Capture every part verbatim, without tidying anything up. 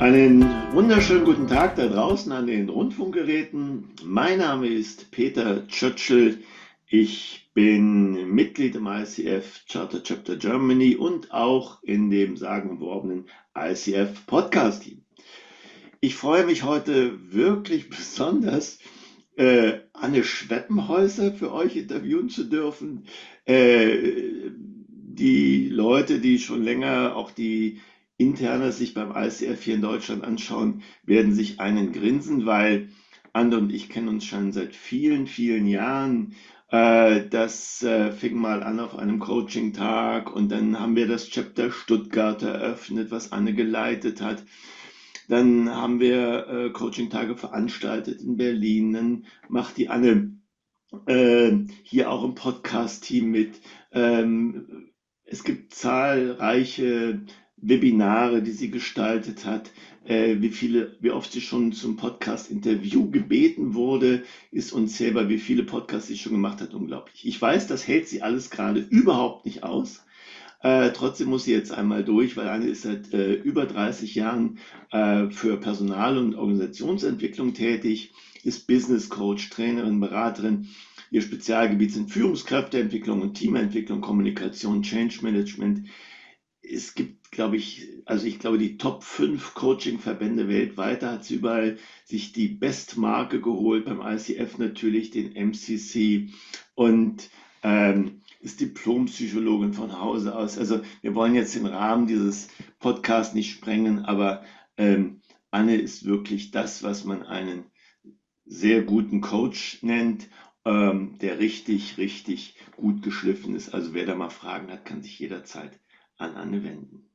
Einen wunderschönen guten Tag da draußen an den Rundfunkgeräten. Mein Name ist Peter Tschötschel. Ich bin Mitglied im I C F Charter Chapter Germany und auch in dem sagenumwobenen I C F Podcast Team. Ich freue mich heute wirklich besonders, äh, Anne Schweppenhäuser für euch interviewen zu dürfen. Äh, die Leute, die schon länger auch die Interna sich beim I C F hier in Deutschland anschauen, werden sich einen grinsen, weil Anne und ich kennen uns schon seit vielen, vielen Jahren. Äh, das äh, fing mal an auf einem Coaching-Tag und dann haben wir das Chapter Stuttgart eröffnet, was Anne geleitet hat. Dann haben wir äh, Coaching-Tage veranstaltet in Berlin. Dann macht die Anne äh, hier auch im Podcast-Team mit. Ähm, es gibt zahlreiche Webinare, die sie gestaltet hat. Äh, wie viele, wie oft sie schon zum Podcast-Interview gebeten wurde, ist unzählbar, wie viele Podcasts sie schon gemacht hat, unglaublich. Ich weiß, das hält sie alles gerade überhaupt nicht aus. Äh, trotzdem muss sie jetzt einmal durch, weil Anne ist seit äh, über dreißig Jahren äh, für Personal- und Organisationsentwicklung tätig, ist Business Coach, Trainerin, Beraterin. Ihr Spezialgebiet sind Führungskräfteentwicklung und Teamentwicklung, Kommunikation, Change Management. Es gibt, glaube ich, also ich glaube, die Top fünf Coaching-Verbände weltweit, da hat sie überall sich die Bestmarke geholt, beim I C F natürlich, den M C C und ähm, ist Diplompsychologin von Hause aus. Also wir wollen jetzt den Rahmen dieses Podcasts nicht sprengen, aber ähm, Anne ist wirklich das, was man einen sehr guten Coach nennt, ähm, der richtig, richtig gut geschliffen ist. Also wer da mal Fragen hat, kann sich jederzeit an Anne wenden.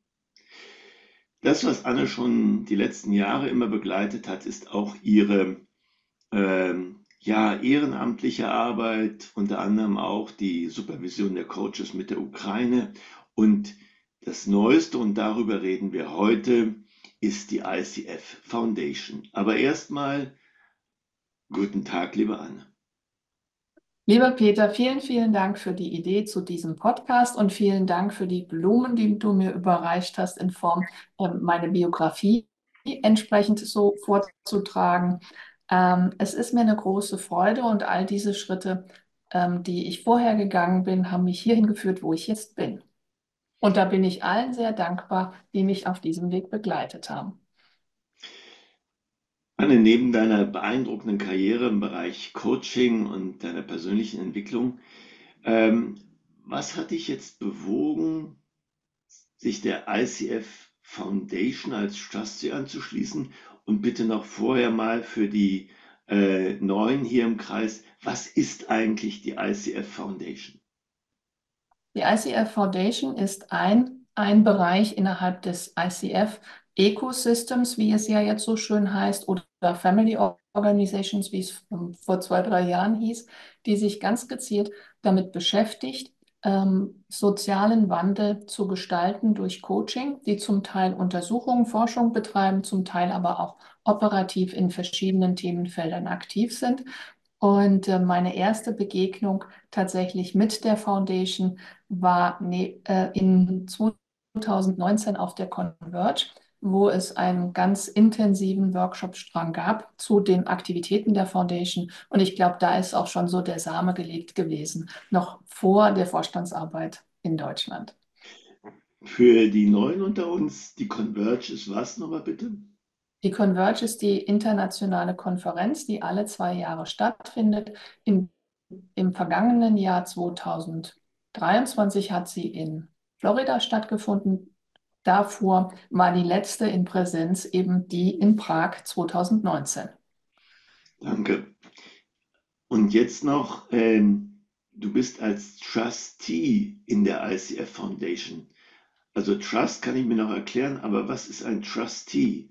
Das, was Anne schon die letzten Jahre immer begleitet hat, ist auch ihre ähm, ja, ehrenamtliche Arbeit, unter anderem auch die Supervision der Coaches mit der Ukraine. Und das Neueste, und darüber reden wir heute, ist die I C F Foundation. Aber erstmal guten Tag, liebe Anne. Lieber Peter, vielen, vielen Dank für die Idee zu diesem Podcast und vielen Dank für die Blumen, die du mir überreicht hast in Form, ähm, meine Biografie entsprechend so vorzutragen. Ähm, es ist mir eine große Freude und all diese Schritte, ähm, die ich vorher gegangen bin, haben mich hierhin geführt, wo ich jetzt bin. Und da bin ich allen sehr dankbar, die mich auf diesem Weg begleitet haben. Anne, neben deiner beeindruckenden Karriere im Bereich Coaching und deiner persönlichen Entwicklung, ähm, was hat dich jetzt bewogen, sich der I C F Foundation als Trustee anzuschließen? Und bitte noch vorher mal für die äh, Neuen hier im Kreis, was ist eigentlich die I C F Foundation? Die I C F Foundation ist ein, ein Bereich innerhalb des I C F Ecosystems, wie es ja jetzt so schön heißt, oder Family Organizations, wie es ähm, vor zwei, drei Jahren hieß, die sich ganz gezielt damit beschäftigt, ähm, sozialen Wandel zu gestalten durch Coaching, die zum Teil Untersuchungen, Forschung betreiben, zum Teil aber auch operativ in verschiedenen Themenfeldern aktiv sind. Und äh, meine erste Begegnung tatsächlich mit der Foundation war ne, äh, in zwanzig neunzehn auf der Converge, wo es einen ganz intensiven Workshop-Strang gab zu den Aktivitäten der Foundation. Und ich glaube, da ist auch schon so der Same gelegt gewesen, noch vor der Vorstandsarbeit in Deutschland. Für die Neuen unter uns, die Converge ist was nochmal bitte? Die Converge ist die internationale Konferenz, die alle zwei Jahre stattfindet. In, Im vergangenen Jahr zwanzig dreiundzwanzig hat sie in Florida stattgefunden. Davor war die letzte in Präsenz eben die in Prag zwanzig neunzehn. Danke. Und jetzt noch, ähm, du bist als Trustee in der I C F Foundation. Also Trust kann ich mir noch erklären, aber was ist ein Trustee?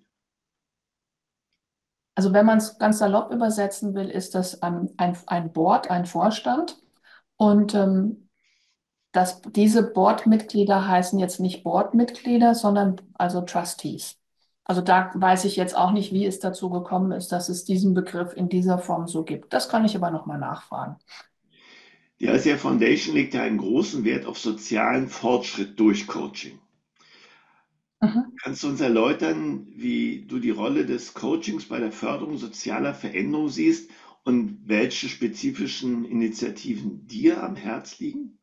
Also wenn man es ganz salopp übersetzen will, ist das ähm, ein, ein Board, ein Vorstand. Und ähm, das, diese Boardmitglieder heißen jetzt nicht Boardmitglieder, sondern also Trustees. Also da weiß ich jetzt auch nicht, wie es dazu gekommen ist, dass es diesen Begriff in dieser Form so gibt. Das kann ich aber nochmal nachfragen. Die I C F Foundation legt ja einen großen Wert auf sozialen Fortschritt durch Coaching. Mhm. Kannst du uns erläutern, wie du die Rolle des Coachings bei der Förderung sozialer Veränderung siehst und welche spezifischen Initiativen dir am Herz liegen?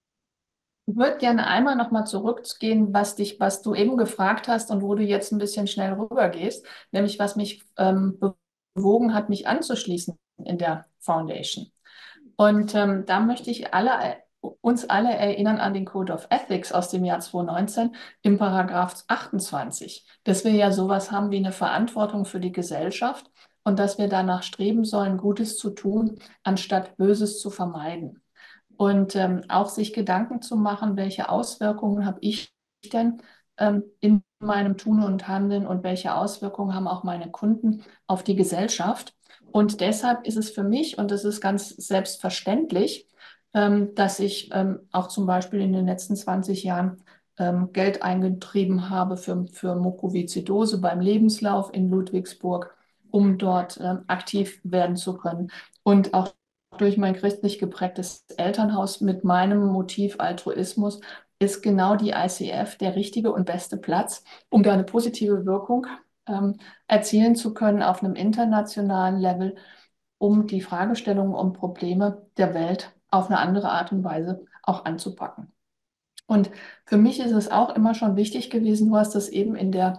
Ich würde gerne einmal nochmal zurückgehen, was dich, was du eben gefragt hast und wo du jetzt ein bisschen schnell rübergehst, nämlich was mich ähm, bewogen hat, mich anzuschließen in der Foundation. Und ähm, da möchte ich alle, uns alle erinnern an den Code of Ethics aus dem Jahr zweitausendneunzehn im Paragraph achtundzwanzig, dass wir ja sowas haben wie eine Verantwortung für die Gesellschaft und dass wir danach streben sollen, Gutes zu tun, anstatt Böses zu vermeiden. Und ähm, auch sich Gedanken zu machen, welche Auswirkungen habe ich denn ähm, in meinem Tun und Handeln und welche Auswirkungen haben auch meine Kunden auf die Gesellschaft. Und deshalb ist es für mich, und das ist ganz selbstverständlich, ähm, dass ich ähm, auch zum Beispiel in den letzten zwanzig Jahren ähm, Geld eingetrieben habe für, für Mukoviszidose beim Lebenslauf in Ludwigsburg, um dort ähm, aktiv werden zu können. Und auch durch mein christlich geprägtes Elternhaus mit meinem Motiv Altruismus ist genau die I C F der richtige und beste Platz, um da eine positive Wirkung ähm, erzielen zu können auf einem internationalen Level, um die Fragestellungen und Probleme der Welt auf eine andere Art und Weise auch anzupacken. Und für mich ist es auch immer schon wichtig gewesen, du hast das eben in der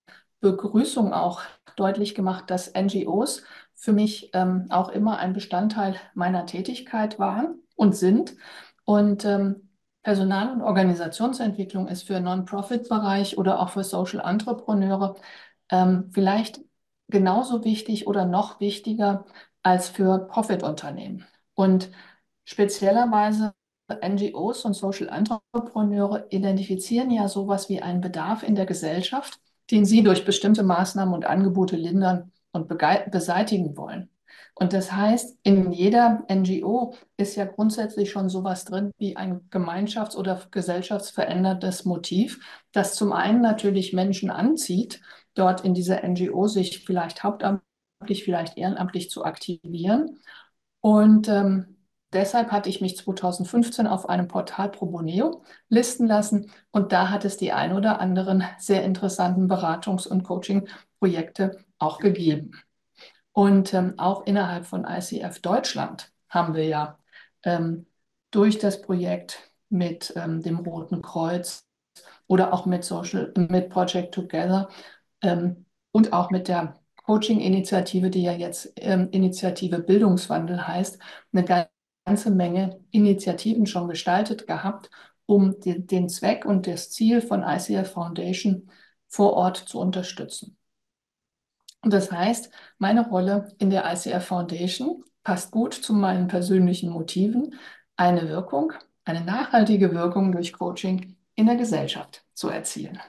Begrüßung auch deutlich gemacht, dass N G Os für mich ähm, auch immer ein Bestandteil meiner Tätigkeit waren und sind. Und ähm, Personal- und Organisationsentwicklung ist für Non-Profit-Bereich oder auch für Social Entrepreneure ähm, vielleicht genauso wichtig oder noch wichtiger als für Profitunternehmen. Und speziellerweise N G Os und Social Entrepreneure identifizieren ja sowas wie einen Bedarf in der Gesellschaft, den sie durch bestimmte Maßnahmen und Angebote lindern und begei- beseitigen wollen. Und das heißt, in jeder N G O ist ja grundsätzlich schon sowas drin wie ein gemeinschafts- oder gesellschaftsveränderndes Motiv, das zum einen natürlich Menschen anzieht, dort in dieser N G O sich vielleicht hauptamtlich, vielleicht ehrenamtlich zu aktivieren. Und ähm, deshalb hatte ich mich zweitausendfünfzehn auf einem Portal Proboneo listen lassen und da hat es die ein oder anderen sehr interessanten Beratungs- und Coaching-Projekte auch gegeben. Und ähm, auch innerhalb von I C F Deutschland haben wir ja ähm, durch das Projekt mit ähm, dem Roten Kreuz oder auch mit Social, mit Project Together ähm, und auch mit der Coaching-Initiative, die ja jetzt ähm, Initiative Bildungswandel heißt, eine ganze Menge Initiativen schon gestaltet gehabt, um die, den Zweck und das Ziel von I C F Foundation vor Ort zu unterstützen. Und das heißt, meine Rolle in der I C F Foundation passt gut zu meinen persönlichen Motiven, eine Wirkung, eine nachhaltige Wirkung durch Coaching in der Gesellschaft zu erzielen.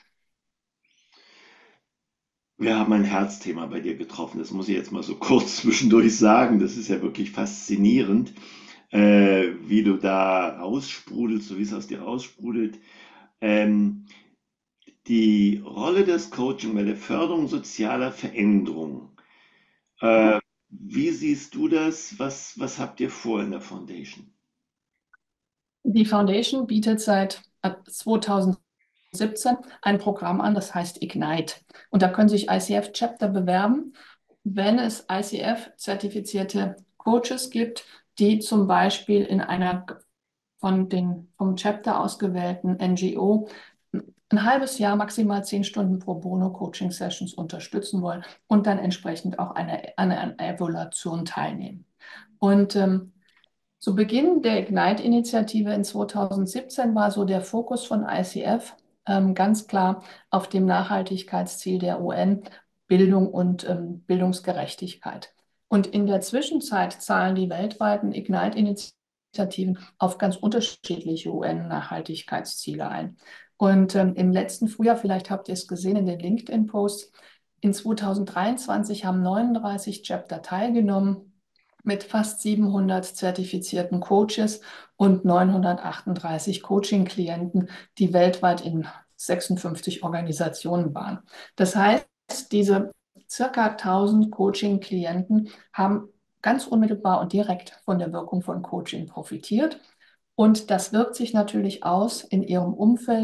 Wir haben ein Herzthema bei dir getroffen. Das muss ich jetzt mal so kurz zwischendurch sagen. Das ist ja wirklich faszinierend, äh, wie du da raussprudelst, so wie es aus dir raussprudelt. Ähm, die Rolle des Coaching bei der Förderung sozialer Veränderung. Äh, Wie siehst du das? Was, was habt ihr vor in der Foundation? Die Foundation bietet seit äh, zweitausendsiebzehn ein Programm an, das heißt Ignite. Und da können sich I C F-Chapter bewerben, wenn es I C F-zertifizierte Coaches gibt, die zum Beispiel in einer von den vom Chapter ausgewählten N G O ein halbes Jahr, maximal zehn Stunden pro Bono Coaching Sessions unterstützen wollen und dann entsprechend auch eine, eine, eine Evaluation teilnehmen. Und ähm, zu Beginn der Ignite-Initiative in zweitausendsiebzehn war so der Fokus von I C F ähm, ganz klar auf dem Nachhaltigkeitsziel der U N, Bildung und ähm, Bildungsgerechtigkeit. Und in der Zwischenzeit zahlen die weltweiten Ignite-Initiativen auf ganz unterschiedliche U N-Nachhaltigkeitsziele ein. Und ähm, im letzten Frühjahr, vielleicht habt ihr es gesehen in den LinkedIn-Posts, in zweitausenddreiundzwanzig haben neununddreißig Chapter teilgenommen mit fast siebenhundert zertifizierten Coaches und neunhundertachtunddreißig Coaching-Klienten, die weltweit in sechsundfünfzig Organisationen waren. Das heißt, diese circa tausend Coaching-Klienten haben ganz unmittelbar und direkt von der Wirkung von Coaching profitiert. Und das wirkt sich natürlich aus in ihrem Umfeld,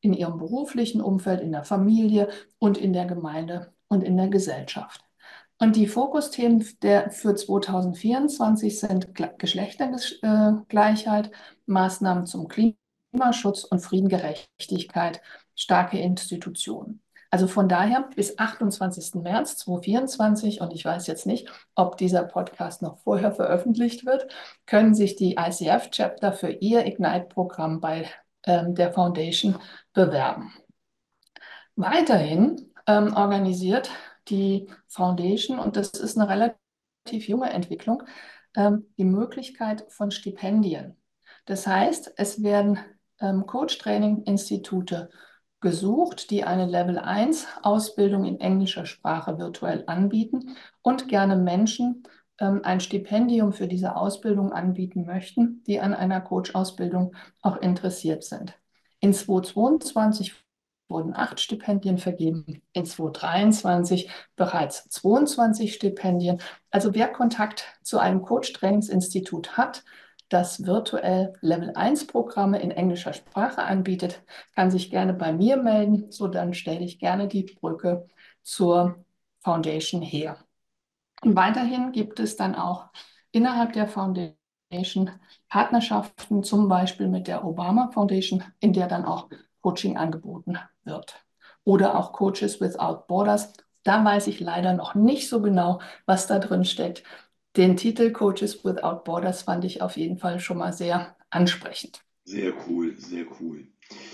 in ihrem beruflichen Umfeld, in der Familie und in der Gemeinde und in der Gesellschaft. Und die Fokusthemen der, für zwanzig vierundzwanzig sind Geschlechtergleichheit, Maßnahmen zum Klimaschutz und Friedengerechtigkeit, starke Institutionen. Also von daher bis achtundzwanzigsten März zweitausendvierundzwanzig, und ich weiß jetzt nicht, ob dieser Podcast noch vorher veröffentlicht wird, können sich die I C F-Chapter für ihr Ignite-Programm bei ähm, der Foundation bewerben. Weiterhin ähm, organisiert die Foundation, und das ist eine relativ junge Entwicklung, ähm, die Möglichkeit von Stipendien. Das heißt, es werden ähm, Coach-Training-Institute gesucht, die eine Level eins Ausbildung in englischer Sprache virtuell anbieten und gerne Menschen ähm, ein Stipendium für diese Ausbildung anbieten möchten, die an einer Coach-Ausbildung auch interessiert sind. In zweitausendzweiundzwanzig wurden acht Stipendien vergeben, in zweitausenddreiundzwanzig bereits zweiundzwanzig Stipendien. Also wer Kontakt zu einem Coach-Trainingsinstitut hat, das virtuell Level eins Programme in englischer Sprache anbietet, kann sich gerne bei mir melden. So, dann stelle ich gerne die Brücke zur Foundation her. Und weiterhin gibt es dann auch innerhalb der Foundation Partnerschaften, zum Beispiel mit der Obama Foundation, in der dann auch Coaching angeboten wird. Oder auch Coaches Without Borders. Da weiß ich leider noch nicht so genau, was da drin steckt. Den Titel Coaches Without Borders fand ich auf jeden Fall schon mal sehr ansprechend. Sehr cool, sehr cool.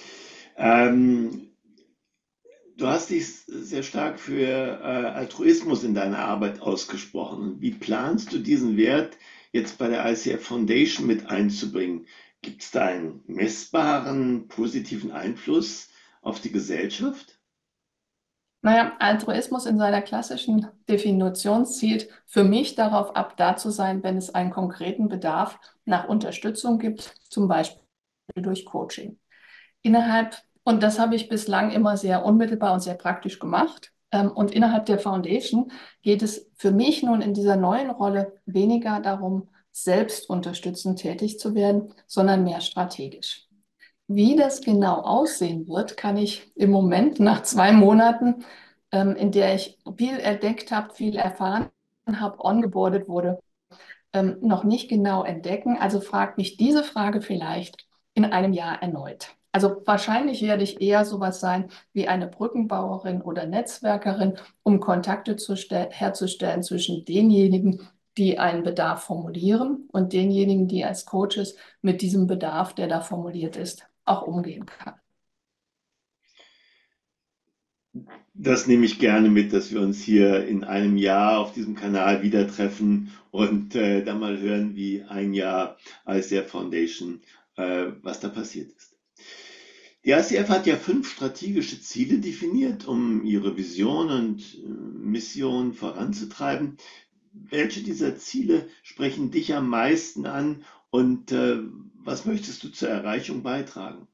Ähm, du hast dich sehr stark für äh, Altruismus in deiner Arbeit ausgesprochen. Wie planst du diesen Wert jetzt bei der I C F Foundation mit einzubringen? Gibt es da einen messbaren positiven Einfluss auf die Gesellschaft? Naja, Altruismus in seiner klassischen Definition zielt für mich darauf ab, da zu sein, wenn es einen konkreten Bedarf nach Unterstützung gibt, zum Beispiel durch Coaching. Innerhalb, und das habe ich bislang immer sehr unmittelbar und sehr praktisch gemacht. Ähm, und innerhalb der Foundation geht es für mich nun in dieser neuen Rolle weniger darum, selbst unterstützend tätig zu werden, sondern mehr strategisch. Wie das genau aussehen wird, kann ich im Moment nach zwei Monaten, ähm, in der ich viel entdeckt habe, viel erfahren habe, ongeboardet wurde, ähm, noch nicht genau entdecken. Also fragt mich diese Frage vielleicht in einem Jahr erneut. Also wahrscheinlich werde ich eher sowas sein wie eine Brückenbauerin oder Netzwerkerin, um Kontakte zu herzustellen zwischen denjenigen, die einen Bedarf formulieren und denjenigen, die als Coaches mit diesem Bedarf, der da formuliert ist, auch umgehen kann. Das nehme ich gerne mit, dass wir uns hier in einem Jahr auf diesem Kanal wieder treffen und äh, dann mal hören, wie ein Jahr I C F Foundation, äh, was da passiert ist. Die I C F hat ja fünf strategische Ziele definiert, um ihre Vision und äh, Mission voranzutreiben. Welche dieser Ziele sprechen dich am meisten an und äh, was möchtest du zur Erreichung beitragen?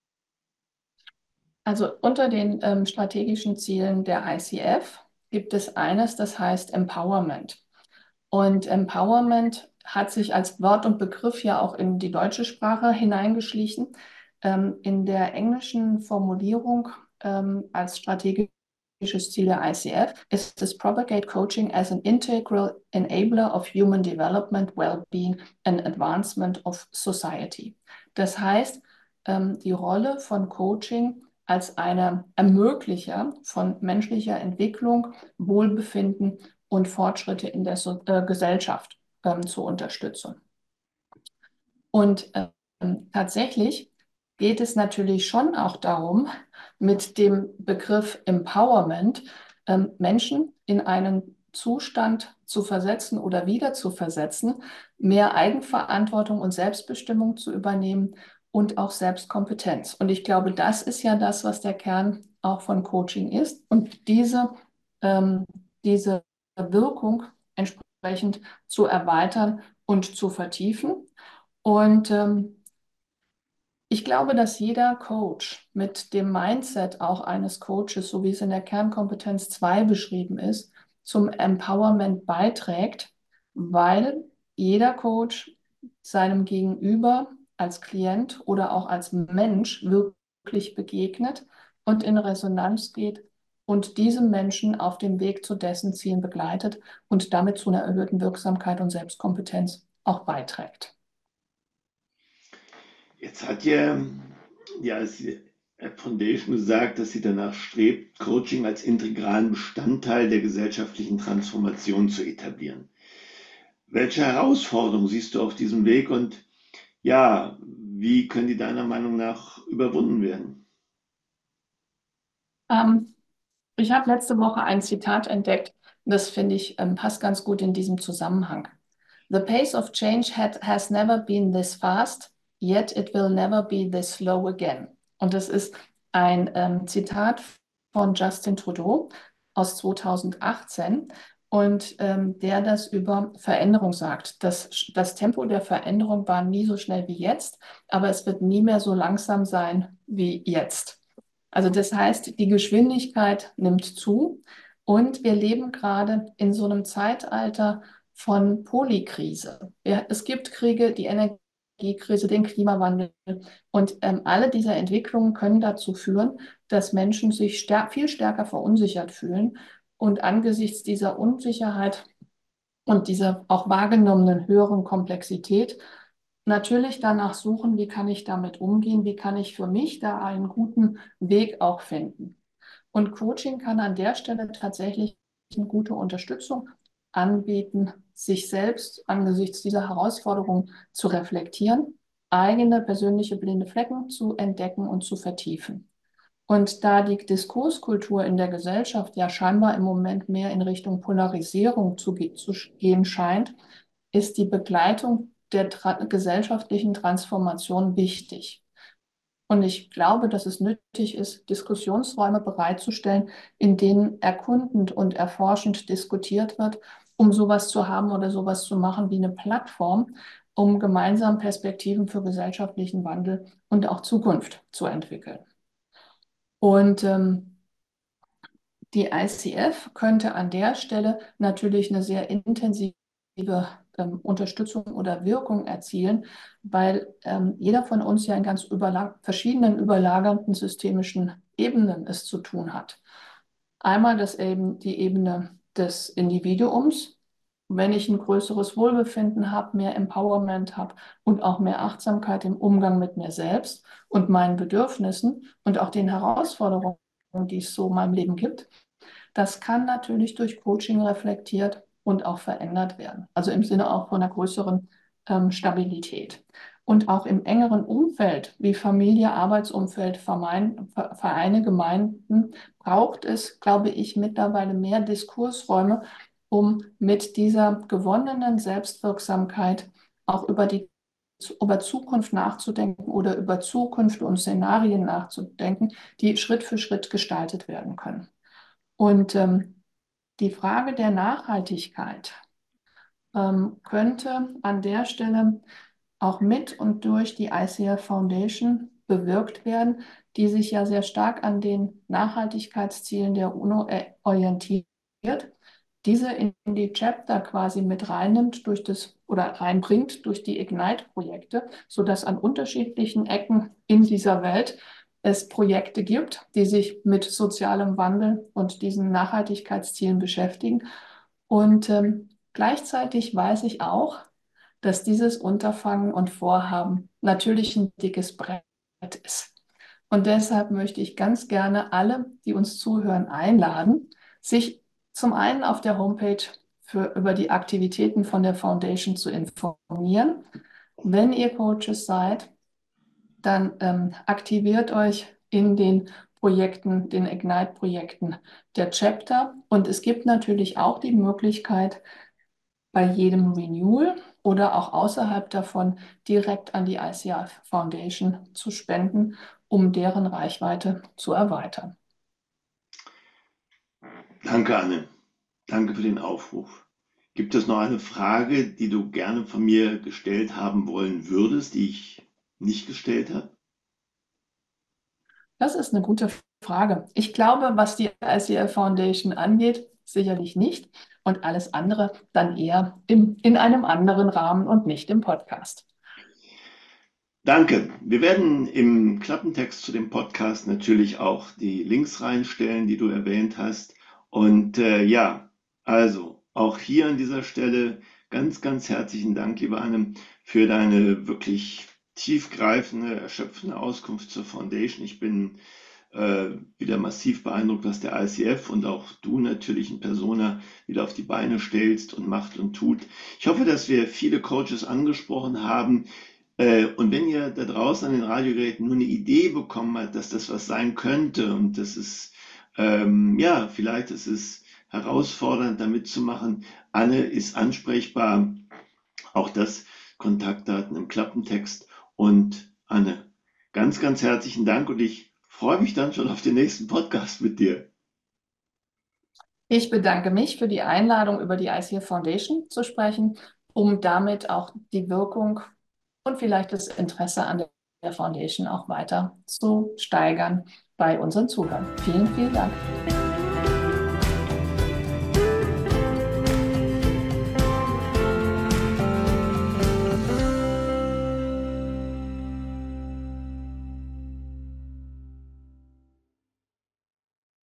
Also unter den ähm, strategischen Zielen der I C F gibt es eines, das heißt Empowerment. Und Empowerment hat sich als Wort und Begriff ja auch in die deutsche Sprache hineingeschlichen. Ähm, in der englischen Formulierung ähm, als strategisches Ziel der I C F ist es Propagate Coaching as an integral enabler of human development, well-being and advancement of society. Das heißt, ähm, die Rolle von Coaching als einer Ermöglicher von menschlicher Entwicklung, Wohlbefinden und Fortschritte in der so äh, Gesellschaft ähm, zu unterstützen. Und ähm, tatsächlich geht es natürlich schon auch darum, mit dem Begriff Empowerment ähm, Menschen in einen Zustand zu versetzen oder wieder zu versetzen, mehr Eigenverantwortung und Selbstbestimmung zu übernehmen und auch Selbstkompetenz. Und ich glaube, das ist ja das, was der Kern auch von Coaching ist. Und diese, ähm, diese Wirkung entsprechend zu erweitern und zu vertiefen. Und ähm, ich glaube, dass jeder Coach mit dem Mindset auch eines Coaches, so wie es in der Kernkompetenz zwei beschrieben ist, zum Empowerment beiträgt, weil jeder Coach seinem Gegenüber als Klient oder auch als Mensch wirklich begegnet und in Resonanz geht und diesem Menschen auf dem Weg zu dessen Zielen begleitet und damit zu einer erhöhten Wirksamkeit und Selbstkompetenz auch beiträgt. Jetzt hat ja die I C F Foundation gesagt, dass sie danach strebt, Coaching als integralen Bestandteil der gesellschaftlichen Transformation zu etablieren. Welche Herausforderungen siehst du auf diesem Weg und ja, wie können die deiner Meinung nach überwunden werden? Ähm, Ich habe letzte Woche ein Zitat entdeckt, das finde ich ähm, passt ganz gut in diesem Zusammenhang. The pace of change had, has never been this fast, yet it will never be this slow again. Und das ist ein ähm, Zitat von Justin Trudeau aus zweitausendachtzehn und ähm, der das über Veränderung sagt. Das, das Tempo der Veränderung war nie so schnell wie jetzt, aber es wird nie mehr so langsam sein wie jetzt. Also das heißt, die Geschwindigkeit nimmt zu und wir leben gerade in so einem Zeitalter von Polykrise. Ja, es gibt Kriege, die Energiekrise, den Klimawandel und ähm, alle diese Entwicklungen können dazu führen, dass Menschen sich stär viel stärker verunsichert fühlen und angesichts dieser Unsicherheit und dieser auch wahrgenommenen höheren Komplexität natürlich danach suchen, wie kann ich damit umgehen, wie kann ich für mich da einen guten Weg auch finden. Und Coaching kann an der Stelle tatsächlich eine gute Unterstützung anbieten, sich selbst angesichts dieser Herausforderungen zu reflektieren, eigene persönliche blinde Flecken zu entdecken und zu vertiefen. Und da die Diskurskultur in der Gesellschaft ja scheinbar im Moment mehr in Richtung Polarisierung zu, ge zu gehen scheint, ist die Begleitung der tra gesellschaftlichen Transformation wichtig. Und ich glaube, dass es nötig ist, Diskussionsräume bereitzustellen, in denen erkundend und erforschend diskutiert wird, um sowas zu haben oder sowas zu machen wie eine Plattform, um gemeinsam Perspektiven für gesellschaftlichen Wandel und auch Zukunft zu entwickeln. Und ähm, die I C F könnte an der Stelle natürlich eine sehr intensive ähm, Unterstützung oder Wirkung erzielen, weil ähm, jeder von uns ja in ganz überla verschiedenen überlagernden systemischen Ebenen es zu tun hat. Einmal das eben die Ebene des Individuums. Wenn ich ein größeres Wohlbefinden habe, mehr Empowerment habe und auch mehr Achtsamkeit im Umgang mit mir selbst und meinen Bedürfnissen und auch den Herausforderungen, die es so in meinem Leben gibt, das kann natürlich durch Coaching reflektiert und auch verändert werden. Also im Sinne auch von einer größeren ähm, Stabilität. Und auch im engeren Umfeld, wie Familie, Arbeitsumfeld, Verein, Vereine, Gemeinden, braucht es, glaube ich, mittlerweile mehr Diskursräume, um mit dieser gewonnenen Selbstwirksamkeit auch über die über Zukunft nachzudenken oder über Zukunft und Szenarien nachzudenken, die Schritt für Schritt gestaltet werden können. Und ähm, die Frage der Nachhaltigkeit ähm, könnte an der Stelle auch mit und durch die I C F Foundation bewirkt werden, die sich ja sehr stark an den Nachhaltigkeitszielen der UNO äh, orientiert, diese in die Chapter quasi mit reinnimmt durch das oder reinbringt durch die Ignite-Projekte, sodass an unterschiedlichen Ecken in dieser Welt es Projekte gibt, die sich mit sozialem Wandel und diesen Nachhaltigkeitszielen beschäftigen. Und ähm, gleichzeitig weiß ich auch, dass dieses Unterfangen und Vorhaben natürlich ein dickes Brett ist. Und deshalb möchte ich ganz gerne alle, die uns zuhören, einladen, sich zum einen auf der Homepage für, über die Aktivitäten von der Foundation zu informieren. Wenn ihr Coaches seid, dann ähm, aktiviert euch in den Projekten, den Ignite-Projekten der Chapter. Und es gibt natürlich auch die Möglichkeit, bei jedem Renewal oder auch außerhalb davon direkt an die I C F Foundation zu spenden, um deren Reichweite zu erweitern. Danke, Anne. Danke für den Aufruf. Gibt es noch eine Frage, die du gerne von mir gestellt haben wollen würdest, die ich nicht gestellt habe? Das ist eine gute Frage. Ich glaube, was die I C F Foundation angeht, sicherlich nicht. Und alles andere dann eher im, in einem anderen Rahmen und nicht im Podcast. Danke. Wir werden im Klappentext zu dem Podcast natürlich auch die Links reinstellen, die du erwähnt hast. Und äh, ja, also auch hier an dieser Stelle ganz, ganz herzlichen Dank, lieber Anne, für deine wirklich tiefgreifende, erschöpfende Auskunft zur Foundation. Ich bin äh, wieder massiv beeindruckt, was der I C F und auch du natürlich in Persona wieder auf die Beine stellst und macht und tut. Ich hoffe, dass wir viele Coaches angesprochen haben. Äh, und wenn ihr da draußen an den Radiogeräten nur eine Idee bekommen habt, dass das was sein könnte und das ist, ähm, ja, vielleicht ist es herausfordernd, da mitzumachen. Anne ist ansprechbar. Auch das Kontaktdaten im Klappentext. Und Anne, ganz, ganz herzlichen Dank und ich freue mich dann schon auf den nächsten Podcast mit dir. Ich bedanke mich für die Einladung, über die I C F Foundation zu sprechen, um damit auch die Wirkung und vielleicht das Interesse an der Foundation auch weiter zu steigern bei unseren Zuhörern. Vielen, vielen Dank.